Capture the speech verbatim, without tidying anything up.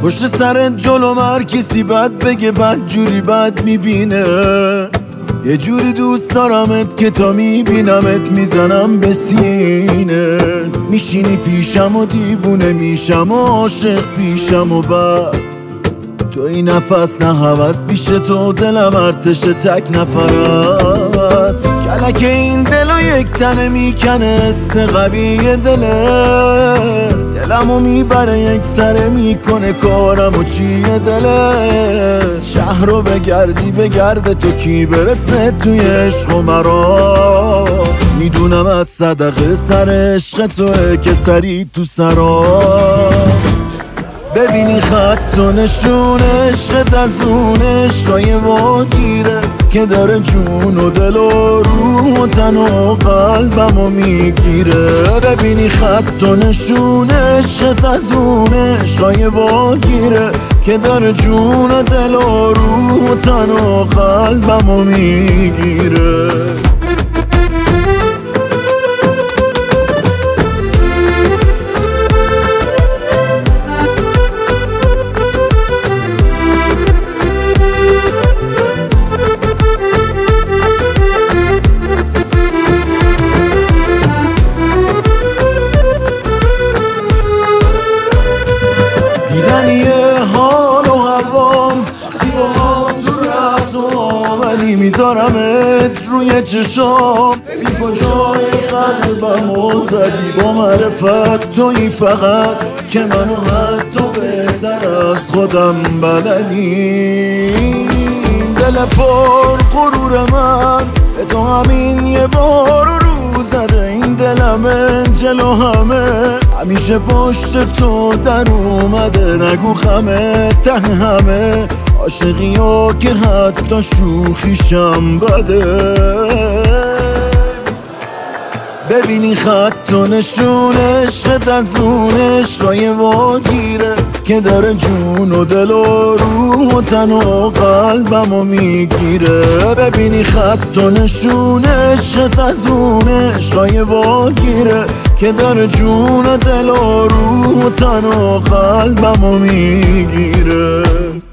پشت سرت جلو هر کسی بد بگه بد جوری بد میبینه. یه جوری دوست دارمت که تا میبینمت میزنم به سینه. میشینی پیشم و دیوونه میشم و عاشق پیشم و بس. تو این نفس نه هوس پیش تو دلم ارتش تک نفر است. کلک این دلو یک تنه میکنه حس قوی دله. دلمو میبره یک سره میکنه کارمو چیه دله. شهر رو بگردی بگرده تو کی برسه توی عشق و مرا. میدونم از صدقه سر عشق توه که سری تو سرا. ببینی خط و نشون عشقت از اون عشقای واگیره که داره جون و دل و روح و تن و قلبمو میگیره. ببینی خط و نشون عشقت از اون عشقای واگیره که داره جون و دل و روح و تن و قلبمو میگیره. حال و هوام وقتی با هم تو رفت و آمدی میذارمت روی چشام. ببین کجای قلبمو زدی با معرفت تویی فقط که منو حتی بهتر از خودم بلدی. دل پر غرور من به تو همین یه بار رو زده. این دلمه جلو همه همیشه پشت تو در اومده. نگو خمه ته همه عاشقی ها که حتی شوخیشم بده. ببینی خط و نشون عشقت از اون عشقای واگیره که داره جون و دل و روح و تن و قلبمو میگیره. ببینی خط و نشون عشقت از اون عشقای واگیره که داره جون و دل و روح و تن و قلبمو میگیره.